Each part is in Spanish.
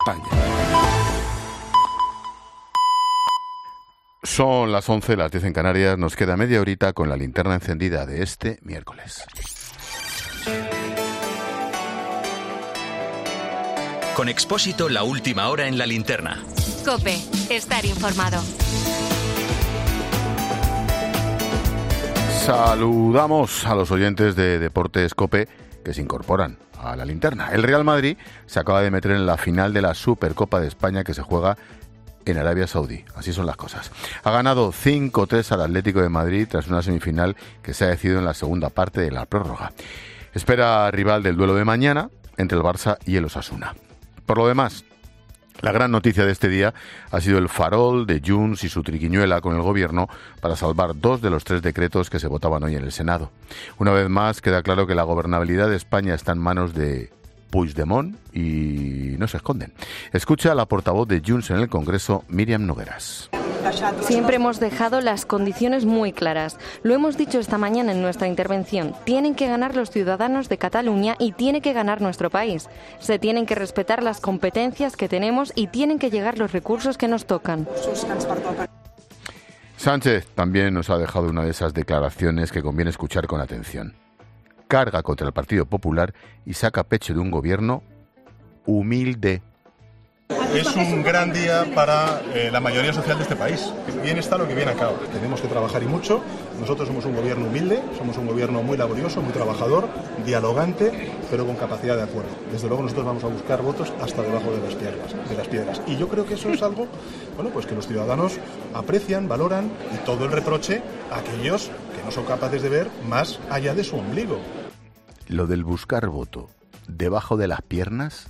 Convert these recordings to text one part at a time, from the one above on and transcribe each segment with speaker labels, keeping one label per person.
Speaker 1: España. Son las 11, las 10 en Canarias. Nos queda media horita con la linterna encendida de este miércoles.
Speaker 2: Con Expósito, la última hora en la linterna.
Speaker 3: COPE, estar informado.
Speaker 1: Saludamos a los oyentes de Deportes COPE que se incorporan a la linterna. El Real Madrid se acaba de meter en la final de la Supercopa de España que se juega en Arabia Saudí. Así son las cosas. Ha ganado 5-3 al Atlético de Madrid tras una semifinal que se ha decidido en la segunda parte de la prórroga. Espera rival del duelo de mañana entre el Barça y el Osasuna. Por lo demás, la gran noticia de este día ha sido el farol de Junts y su triquiñuela con el gobierno para salvar 2 de los 3 decretos que se votaban hoy en el Senado. Una vez más, queda claro que la gobernabilidad de España está en manos de Puigdemont y no se esconden. Escucha a la portavoz de Junts en el Congreso, Míriam Nogueras.
Speaker 4: Siempre hemos dejado las condiciones muy claras. Lo hemos dicho esta mañana en nuestra intervención. Tienen que ganar los ciudadanos de Cataluña y tiene que ganar nuestro país. Se tienen que respetar las competencias que tenemos y tienen que llegar los recursos que nos tocan.
Speaker 1: Sánchez también nos ha dejado una de esas declaraciones que conviene escuchar con atención. Carga contra el Partido Popular y saca pecho de un gobierno humilde.
Speaker 5: Es un gran día para la mayoría social de este país. Bien está lo que bien acaba. Tenemos que trabajar y mucho. Nosotros somos un gobierno humilde, somos un gobierno muy laborioso, muy trabajador, dialogante, pero con capacidad de acuerdo. Desde luego nosotros vamos a buscar votos hasta debajo de las piedras. Y yo creo que eso es algo, pues que los ciudadanos aprecian, valoran, y todo el reproche a aquellos que no son capaces de ver más allá de su ombligo.
Speaker 1: Lo del buscar voto debajo de las piernas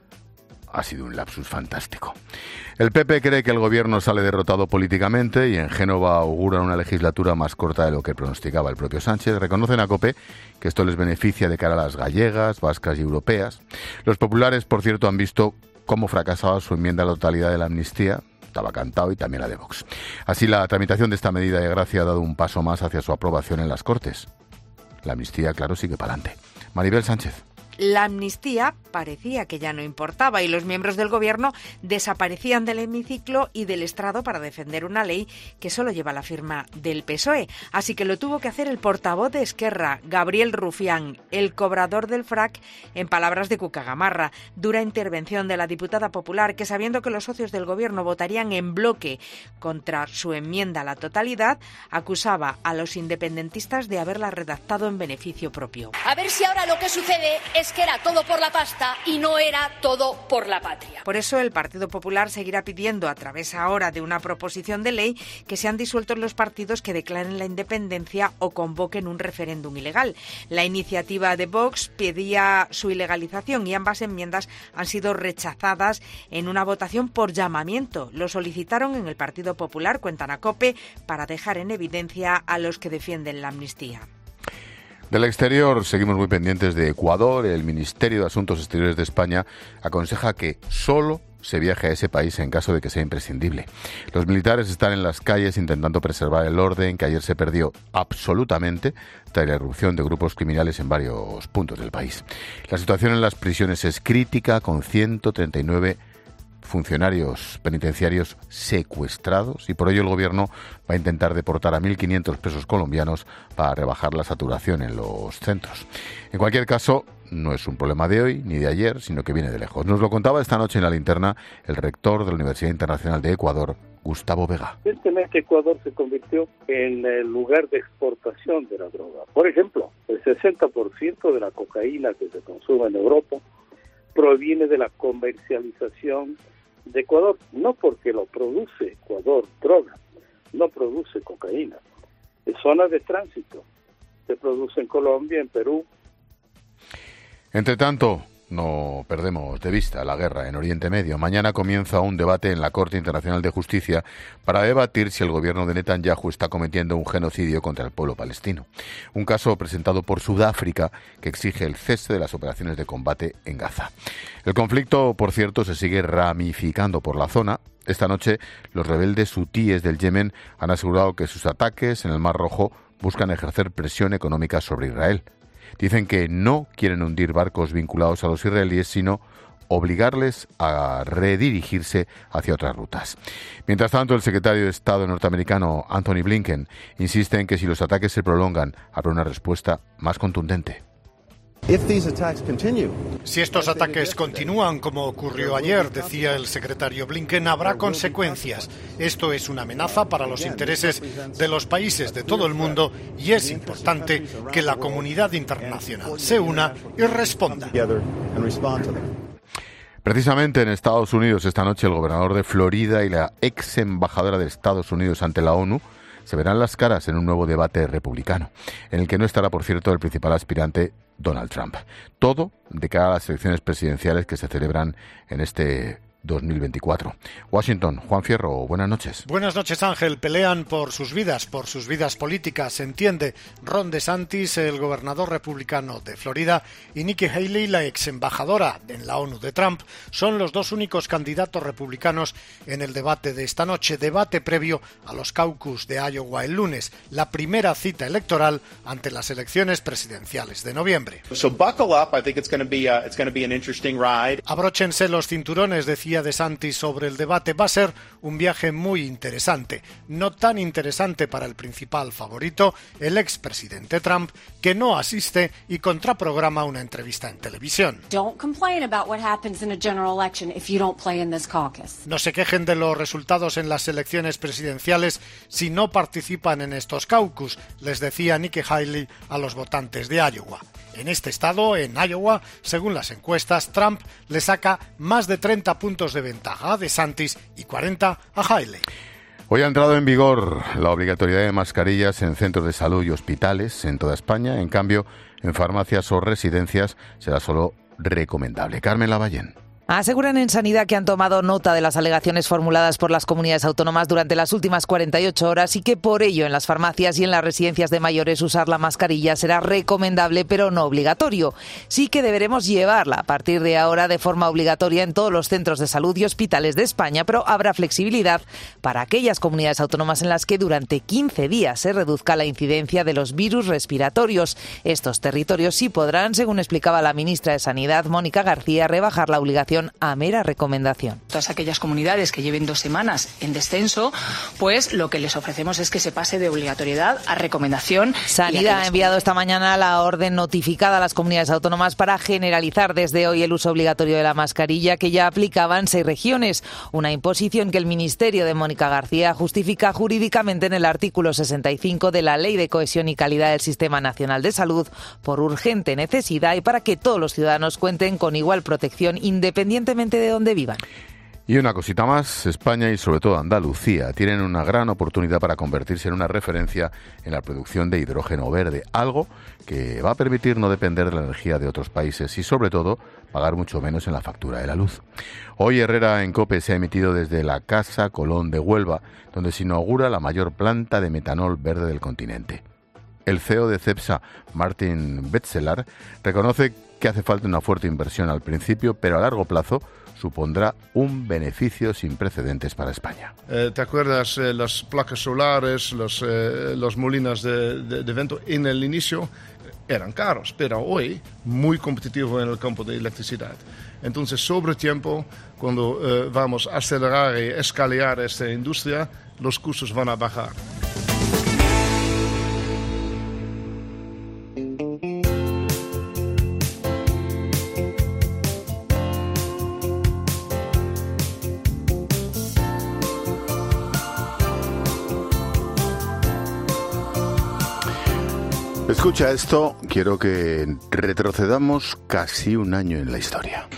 Speaker 1: ha sido un lapsus fantástico. El PP cree que el gobierno sale derrotado políticamente y en Génova auguran una legislatura más corta de lo que pronosticaba el propio Sánchez. Reconocen a COPE que esto les beneficia de cara a las gallegas, vascas y europeas. Los populares, por cierto, han visto cómo fracasaba su enmienda a la totalidad de la amnistía. Estaba cantado, y también la de Vox. Así, la tramitación de esta medida de gracia ha dado un paso más hacia su aprobación en las Cortes. La amnistía, claro, sigue para adelante. Maribel Sánchez.
Speaker 6: La amnistía parecía que ya no importaba y los miembros del gobierno desaparecían del hemiciclo y del estrado para defender una ley que solo lleva la firma del PSOE. Así que lo tuvo que hacer el portavoz de Esquerra, Gabriel Rufián, el cobrador del frac, en palabras de Cuca Gamarra. Dura intervención de la diputada popular que, sabiendo que los socios del gobierno votarían en bloque contra su enmienda a la totalidad, acusaba a los independentistas de haberla redactado en beneficio propio.
Speaker 7: A ver si ahora lo que sucede es que era todo por la pasta y no era todo por la patria.
Speaker 6: Por eso el Partido Popular seguirá pidiendo, a través ahora de una proposición de ley, que sean disueltos los partidos que declaren la independencia o convoquen un referéndum ilegal. La iniciativa de Vox pedía su ilegalización y ambas enmiendas han sido rechazadas en una votación por llamamiento. Lo solicitaron en el Partido Popular, cuentan a COPE, para dejar en evidencia a los que defienden la amnistía.
Speaker 1: Del exterior seguimos muy pendientes de Ecuador. El Ministerio de Asuntos Exteriores de España aconseja que solo se viaje a ese país en caso de que sea imprescindible. Los militares están en las calles intentando preservar el orden que ayer se perdió absolutamente tras la irrupción de grupos criminales en varios puntos del país. La situación en las prisiones es crítica, con 139 funcionarios penitenciarios secuestrados, y por ello el gobierno va a intentar deportar a 1.500 presos colombianos para rebajar la saturación en los centros. En cualquier caso, no es un problema de hoy ni de ayer, sino que viene de lejos. Nos lo contaba esta noche en la linterna el rector de la Universidad Internacional de Ecuador, Gustavo Vega.
Speaker 8: Tristemente, Ecuador se convirtió en el lugar de exportación de la droga. Por ejemplo, el 60% de la cocaína que se consume en Europa proviene de la comercialización de Ecuador, no porque lo produce Ecuador droga, no produce cocaína, es zona de tránsito, se produce en Colombia, en Perú.
Speaker 1: Entre tanto, no perdemos de vista la guerra en Oriente Medio. Mañana comienza un debate en la Corte Internacional de Justicia para debatir si el gobierno de Netanyahu está cometiendo un genocidio contra el pueblo palestino. Un caso presentado por Sudáfrica que exige el cese de las operaciones de combate en Gaza. El conflicto, por cierto, se sigue ramificando por la zona. Esta noche, los rebeldes hutíes del Yemen han asegurado que sus ataques en el Mar Rojo buscan ejercer presión económica sobre Israel. Dicen que no quieren hundir barcos vinculados a los israelíes, sino obligarles a redirigirse hacia otras rutas. Mientras tanto, el secretario de Estado norteamericano Anthony Blinken insiste en que si los ataques se prolongan, habrá una respuesta más contundente.
Speaker 9: Si estos ataques continúan, como ocurrió ayer, decía el secretario Blinken, habrá consecuencias. Esto es una amenaza para los intereses de los países de todo el mundo y es importante que la comunidad internacional se una y responda.
Speaker 1: Precisamente en Estados Unidos, esta noche, el gobernador de Florida y la ex embajadora de Estados Unidos ante la ONU se verán las caras en un nuevo debate republicano, en el que no estará, por cierto, el principal aspirante, Donald Trump. Todo de cara a las elecciones presidenciales que se celebran en este 2024. Washington, Juan Fierro, buenas noches.
Speaker 9: Buenas noches, Ángel. Pelean por sus vidas políticas, se entiende. Ron DeSantis, el gobernador republicano de Florida, y Nikki Haley, la ex embajadora en la ONU de Trump, son los dos únicos candidatos republicanos en el debate de esta noche, debate previo a los caucus de Iowa el lunes, la primera cita electoral ante las elecciones presidenciales de noviembre.
Speaker 10: So buckle up, I think it's going to be an interesting ride.
Speaker 9: Abróchense los cinturones, decía DeSantis sobre el debate. Va a ser un viaje muy interesante, no tan interesante para el principal favorito, el expresidente Trump, que no asiste y contraprograma una entrevista en televisión. No se quejen de los resultados en las elecciones presidenciales si no participan en estos caucus, les decía Nikki Haley a los votantes de Iowa. En este estado, en Iowa, según las encuestas, Trump le saca más de 30 puntos de ventaja a DeSantis y 40 a Haley.
Speaker 1: Hoy ha entrado en vigor la obligatoriedad de mascarillas en centros de salud y hospitales en toda España. En cambio, en farmacias o residencias será solo recomendable. Carmen Lavallén.
Speaker 11: Aseguran en Sanidad que han tomado nota de las alegaciones formuladas por las comunidades autónomas durante las últimas 48 horas y que por ello en las farmacias y en las residencias de mayores usar la mascarilla será recomendable pero no obligatorio. Sí que deberemos llevarla a partir de ahora de forma obligatoria en todos los centros de salud y hospitales de España, pero habrá flexibilidad para aquellas comunidades autónomas en las que durante 15 días se reduzca la incidencia de los virus respiratorios. Estos territorios sí podrán, según explicaba la ministra de Sanidad, Mónica García, rebajar la obligación a mera recomendación.
Speaker 12: Todas aquellas comunidades que lleven 2 semanas en descenso, pues lo que les ofrecemos es que se pase de obligatoriedad a recomendación.
Speaker 11: Sanidad ha enviado esta mañana la orden notificada a las comunidades autónomas para generalizar desde hoy el uso obligatorio de la mascarilla que ya aplicaban 6 regiones, una imposición que el Ministerio de Mónica García justifica jurídicamente en el artículo 65 de la Ley de Cohesión y Calidad del Sistema Nacional de Salud por urgente necesidad y para que todos los ciudadanos cuenten con igual protección independientemente de donde vivan.
Speaker 1: Y una cosita más, España y sobre todo Andalucía tienen una gran oportunidad para convertirse en una referencia en la producción de hidrógeno verde, algo que va a permitir no depender de la energía de otros países y sobre todo pagar mucho menos en la factura de la luz. Hoy Herrera en COPE se ha emitido desde la Casa Colón de Huelva, donde se inaugura la mayor planta de metanol verde del continente. El CEO de Cepsa, Martin Betzelar, reconoce que hace falta una fuerte inversión al principio, pero a largo plazo supondrá un beneficio sin precedentes para España.
Speaker 13: ¿Te acuerdas las placas solares, los molinos de viento en el inicio? Eran caros, pero hoy muy competitivos en el campo de electricidad. Entonces, sobre tiempo, cuando vamos a acelerar y escalar esta industria, los costos van a bajar.
Speaker 1: Escucha esto, quiero que retrocedamos casi un año en la historia.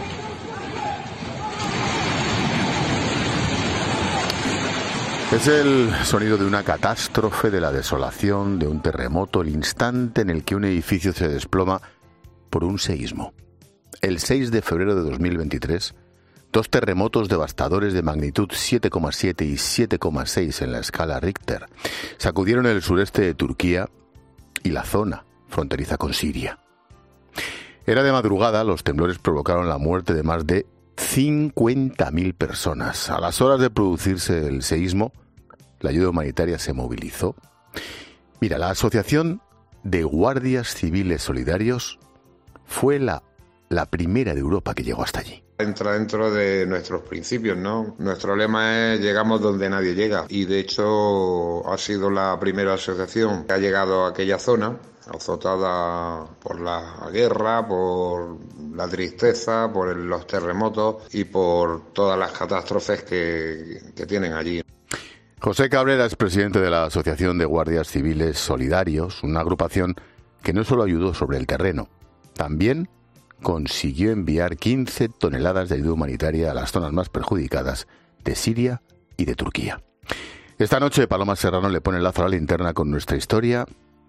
Speaker 1: Es el sonido de una catástrofe, de la desolación, de un terremoto, el instante en el que un edificio se desploma por un seísmo. El 6 de febrero de 2023, 2 terremotos devastadores de magnitud 7,7 y 7,6 en la escala Richter sacudieron el sureste de Turquía y la zona fronteriza con Siria. Era de madrugada, los temblores provocaron la muerte de más de 50.000 personas. A las horas de producirse el seísmo, la ayuda humanitaria se movilizó. Mira, la Asociación de Guardias Civiles Solidarios fue la primera de Europa que llegó hasta allí.
Speaker 14: Entra dentro de nuestros principios, ¿no? Nuestro lema es llegamos donde nadie llega y de hecho ha sido la primera asociación que ha llegado a aquella zona azotada por la guerra, por la tristeza, por los terremotos y por todas las catástrofes que tienen allí.
Speaker 1: José Cabrera es presidente de la Asociación de Guardias Civiles Solidarios, una agrupación que no solo ayudó sobre el terreno, también consiguió enviar 15 toneladas de ayuda humanitaria a las zonas más perjudicadas de Siria y de Turquía. Esta noche Paloma Serrano le pone el lazo a la linterna con nuestra historia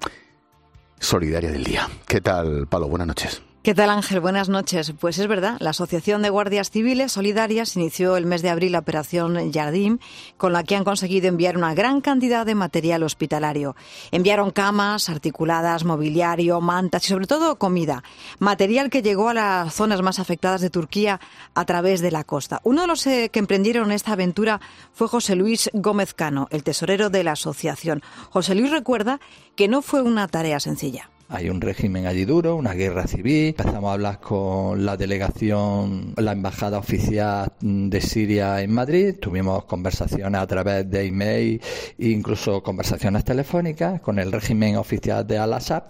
Speaker 1: solidaria del día. ¿Qué tal, Palo? Buenas noches.
Speaker 15: ¿Qué tal, Ángel? Buenas noches. Pues es verdad, la Asociación de Guardias Civiles Solidarias inició el mes de abril la operación Yardim, con la que han conseguido enviar una gran cantidad de material hospitalario. Enviaron camas, articuladas, mobiliario, mantas y sobre todo comida. Material que llegó a las zonas más afectadas de Turquía a través de la costa. Uno de los que emprendieron esta aventura fue José Luis Gómez Cano, el tesorero de la asociación. José Luis recuerda que no fue una tarea sencilla.
Speaker 16: Hay un régimen allí duro, una guerra civil. Empezamos a hablar con la delegación, la embajada oficial de Siria en Madrid. Tuvimos conversaciones a través de email e incluso conversaciones telefónicas con el régimen oficial de Al-Assad.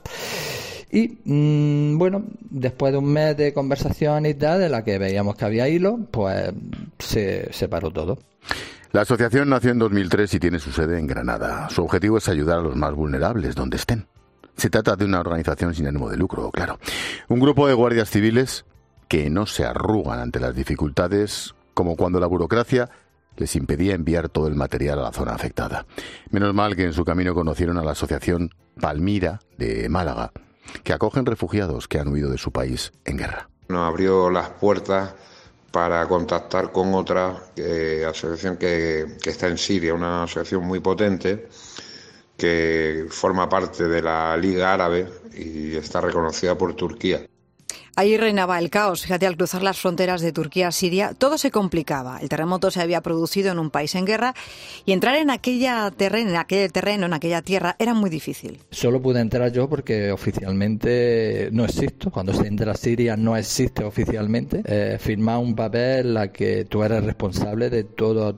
Speaker 16: Y bueno, después de un mes de conversación y tal, de la que veíamos que había hilo, pues se paró todo.
Speaker 1: La asociación nació en 2003 y tiene su sede en Granada. Su objetivo es ayudar a los más vulnerables donde estén. Se trata de una organización sin ánimo de lucro, claro. Un grupo de guardias civiles que no se arrugan ante las dificultades, como cuando la burocracia les impedía enviar todo el material a la zona afectada. Menos mal que en su camino conocieron a la asociación Palmira de Málaga, que acogen refugiados que han huido de su país en guerra.
Speaker 14: Nos abrió las puertas para contactar con otra asociación que está en Siria, una asociación muy potente, que forma parte de la Liga Árabe y está reconocida por Turquía.
Speaker 15: Allí reinaba el caos. Fíjate, al cruzar las fronteras de Turquía a Siria, todo se complicaba. El terremoto se había producido en un país en guerra y entrar en aquel terreno, en aquella tierra, era muy difícil.
Speaker 16: Solo pude entrar yo porque oficialmente no existo. Cuando se entra a Siria no existe oficialmente. Firmar un papel en la que tú eres responsable de todo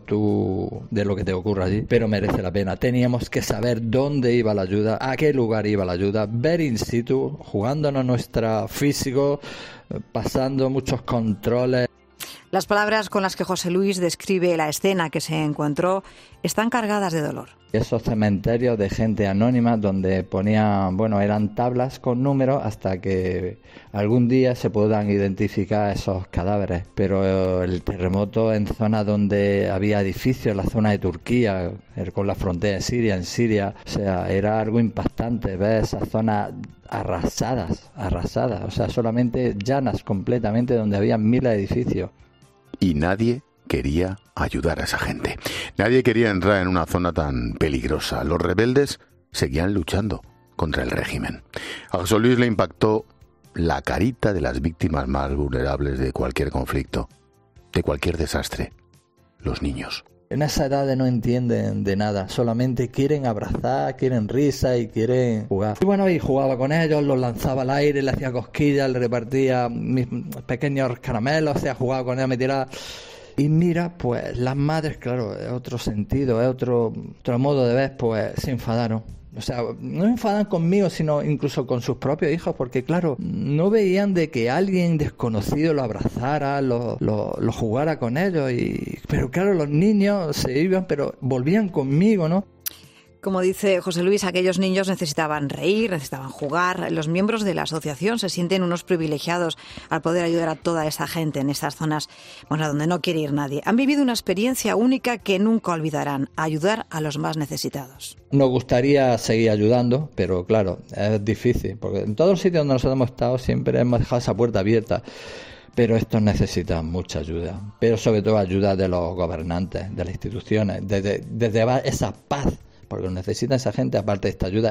Speaker 16: de lo que te ocurra allí, pero merece la pena. Teníamos que saber dónde iba la ayuda, a qué lugar iba la ayuda, ver in situ, jugándonos nuestro físico, pasando muchos controles.
Speaker 15: Las palabras con las que José Luis describe la escena que se encontró están cargadas de dolor.
Speaker 16: Esos cementerios de gente anónima donde ponían, eran tablas con números hasta que algún día se puedan identificar esos cadáveres. Pero el terremoto en zonas donde había edificios, la zona de Turquía, con la frontera de Siria, en Siria, o sea, era algo impactante ver esas zonas arrasadas, o sea, solamente llanas completamente donde había miles de edificios.
Speaker 1: Y nadie quería ayudar a esa gente. Nadie quería entrar en una zona tan peligrosa. Los rebeldes seguían luchando contra el régimen. A José Luis le impactó la carita de las víctimas más vulnerables de cualquier conflicto, de cualquier desastre: los niños.
Speaker 16: En esa edad no entienden de nada, solamente quieren abrazar, quieren risa y quieren jugar. Y jugaba con ellos, los lanzaba al aire, le hacía cosquillas, le repartía mis pequeños caramelos, jugaba con ellos, me tiraba. Y mira, pues las madres, claro, es otro sentido, es otro modo de ver, pues se enfadaron. O sea, no enfadan conmigo, sino incluso con sus propios hijos, porque claro, no veían de que alguien desconocido lo abrazara, lo jugara con ellos. Pero claro, los niños se iban, pero volvían conmigo, ¿no?
Speaker 15: Como dice José Luis, aquellos niños necesitaban reír, necesitaban jugar. Los miembros de la asociación se sienten unos privilegiados al poder ayudar a toda esa gente en estas zonas, donde no quiere ir nadie. Han vivido una experiencia única que nunca olvidarán: ayudar a los más necesitados.
Speaker 16: Nos gustaría seguir ayudando, pero claro, es difícil, porque en todos los sitios donde nosotros hemos estado siempre hemos dejado esa puerta abierta. Pero estos necesitan mucha ayuda, pero sobre todo ayuda de los gobernantes, de las instituciones, de llevar esa paz. Porque lo necesita esa gente, aparte de esta ayuda,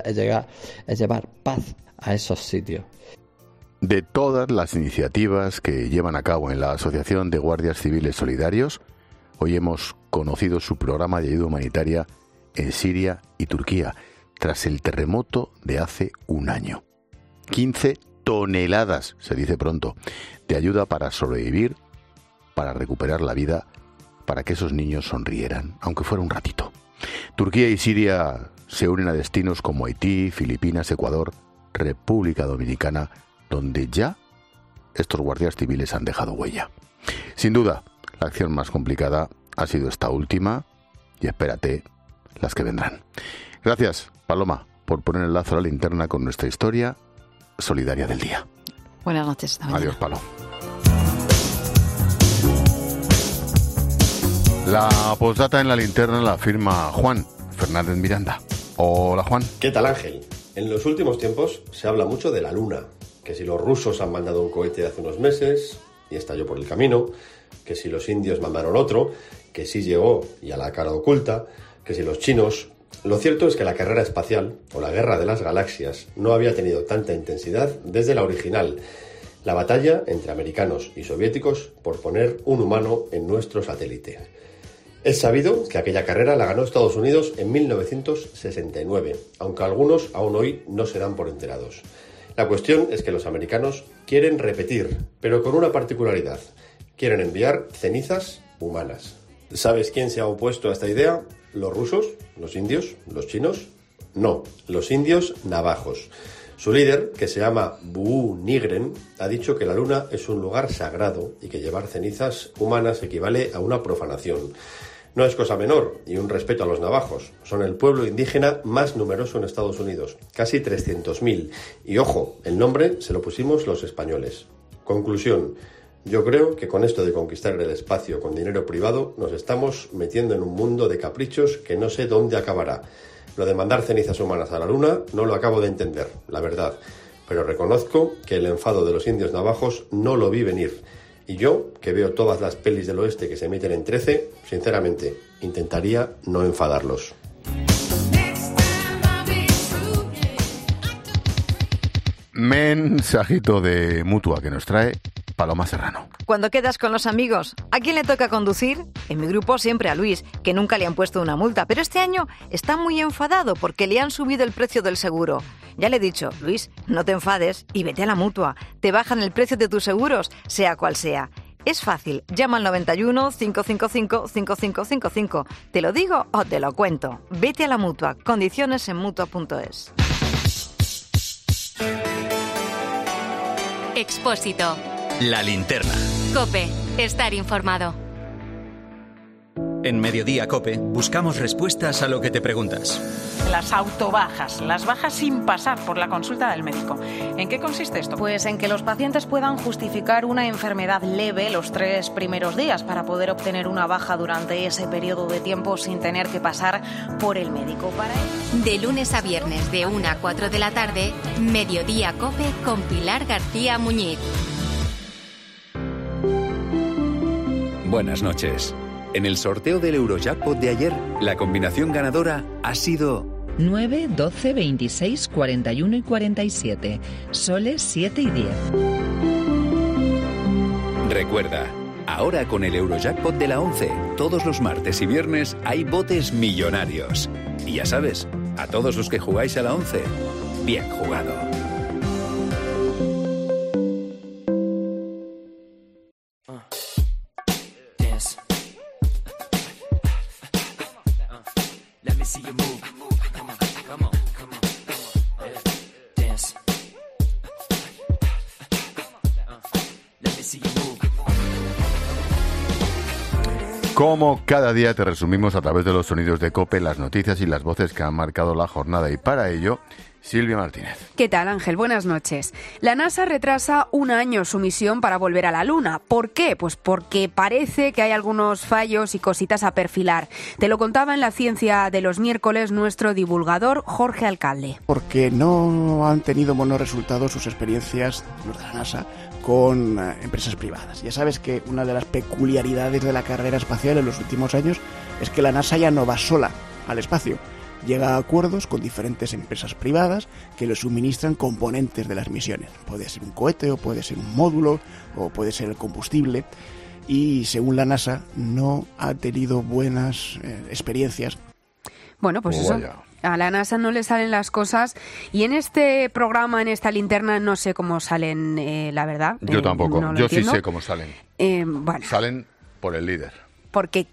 Speaker 16: es llevar paz a esos sitios.
Speaker 1: De todas las iniciativas que llevan a cabo en la Asociación de Guardias Civiles Solidarios, hoy hemos conocido su programa de ayuda humanitaria en Siria y Turquía, tras el terremoto de hace un año. 15 toneladas, se dice pronto, de ayuda para sobrevivir para recuperar la vida, para que esos niños sonrieran, aunque fuera un ratito. Turquía y Siria se unen a destinos como Haití, Filipinas, Ecuador, República Dominicana, donde ya estos guardias civiles han dejado huella. Sin duda, la acción más complicada ha sido esta última, y espérate las que vendrán. Gracias, Paloma, por poner el lazo a la linterna con nuestra historia solidaria del día.
Speaker 15: Buenas noches.
Speaker 1: Adiós, Palo. La postdata en la linterna la firma Juan Fernández Miranda. Hola, Juan.
Speaker 17: ¿Qué tal, Ángel? En los últimos tiempos se habla mucho de la Luna, que si los rusos han mandado un cohete hace unos meses y estalló por el camino, que si los indios mandaron otro, que sí llegó y a la cara oculta, que si los chinos... Lo cierto es que la carrera espacial, o la guerra de las galaxias, no había tenido tanta intensidad desde la original, la batalla entre americanos y soviéticos por poner un humano en nuestro satélite. Es sabido que aquella carrera la ganó Estados Unidos en 1969, aunque algunos aún hoy no se dan por enterados. La cuestión es que los americanos quieren repetir, pero con una particularidad. Quieren enviar cenizas humanas. ¿Sabes quién se ha opuesto a esta idea? ¿Los rusos? ¿Los indios? ¿Los chinos? No, los indios navajos. Su líder, que se llama Buu Nigren, ha dicho que la Luna es un lugar sagrado y que llevar cenizas humanas equivale a una profanación. No es cosa menor, y un respeto a los navajos. Son el pueblo indígena más numeroso en Estados Unidos, casi 300.000. Y ojo, el nombre se lo pusimos los españoles. Conclusión. Yo creo que con esto de conquistar el espacio con dinero privado nos estamos metiendo en un mundo de caprichos que no sé dónde acabará. Lo de mandar cenizas humanas a la Luna no lo acabo de entender, la verdad. Pero reconozco que el enfado de los indios navajos no lo vi venir. Y yo, que veo todas las pelis del oeste que se emiten en 13, sinceramente, intentaría no enfadarlos.
Speaker 1: Mensajito de Mutua que nos trae Paloma Serrano.
Speaker 15: Cuando quedas con los amigos, ¿a quién le toca conducir? En mi grupo siempre a Luis, que nunca le han puesto una multa, pero este año está muy enfadado porque le han subido el precio del seguro. Ya le he dicho, Luis, no te enfades y vete a la Mutua. Te bajan el precio de tus seguros, sea cual sea. Es fácil, llama al 91 555 5555. ¿Te lo digo o te lo cuento? Vete a la Mutua, condiciones en Mutua.es.
Speaker 3: Expósito.
Speaker 2: La linterna.
Speaker 3: COPE. Estar informado.
Speaker 2: En Mediodía COPE buscamos respuestas a lo que te preguntas.
Speaker 12: Las autobajas, las bajas sin pasar por la consulta del médico. ¿En qué consiste esto?
Speaker 18: Pues en que los pacientes puedan justificar una enfermedad leve los 3 primeros días para poder obtener una baja durante ese periodo de tiempo sin tener que pasar por el médico.
Speaker 3: De lunes a viernes de 1 a 4 de la tarde, Mediodía COPE con Pilar García Muñiz.
Speaker 19: Buenas noches. En el sorteo del Eurojackpot de ayer, la combinación ganadora ha sido
Speaker 20: 9, 12, 26, 41 y 47. Soles 7 y 10.
Speaker 19: Recuerda, ahora con el Eurojackpot de la 11, todos los martes y viernes hay botes millonarios. Y ya sabes, a todos los que jugáis a la 11, bien jugado.
Speaker 1: Como cada día te resumimos a través de los sonidos de COPE las noticias y las voces que han marcado la jornada, y para ello, Silvia Martínez.
Speaker 21: ¿Qué tal, Ángel? Buenas noches. La NASA retrasa 1 año su misión para volver a la Luna. ¿Por qué? Pues porque parece que hay algunos fallos y cositas a perfilar. Te lo contaba en La Ciencia de los miércoles nuestro divulgador Jorge Alcalde.
Speaker 22: Porque no han tenido buenos resultados sus experiencias, los de la NASA, con empresas privadas. Ya sabes que una de las peculiaridades de la carrera espacial en los últimos años es que la NASA ya no va sola al espacio. Llega a acuerdos con diferentes empresas privadas que le suministran componentes de las misiones. Puede ser un cohete, o puede ser un módulo, o puede ser el combustible. Y según la NASA, no ha tenido buenas experiencias.
Speaker 21: Bueno, pues eso. A la NASA no le salen las cosas y en este programa, en esta linterna, no sé cómo salen, la verdad.
Speaker 1: Yo tampoco.
Speaker 21: No lo
Speaker 1: Yo
Speaker 21: entiendo.
Speaker 1: sí sé cómo salen.
Speaker 21: Bueno.
Speaker 1: Salen por el líder.
Speaker 21: Porque